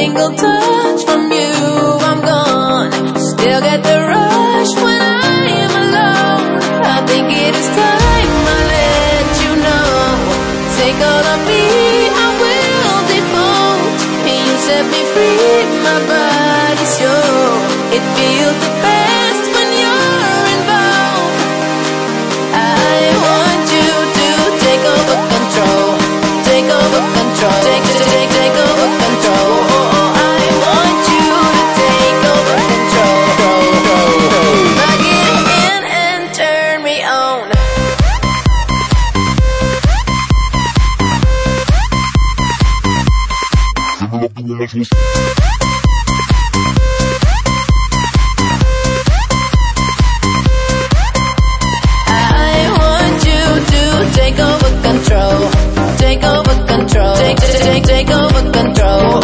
single touch from you, I'm gone. Still get the rush when I am alone. I think it is time I let you know. Take all of me, I will devote. And you set me free, my body's yours. It feels the best when you're involved. I want you to take over control. Take over control. Take over control. I want you to take over control. Plug it in and turn me on. I want you to take over control. Take over control. Take over control.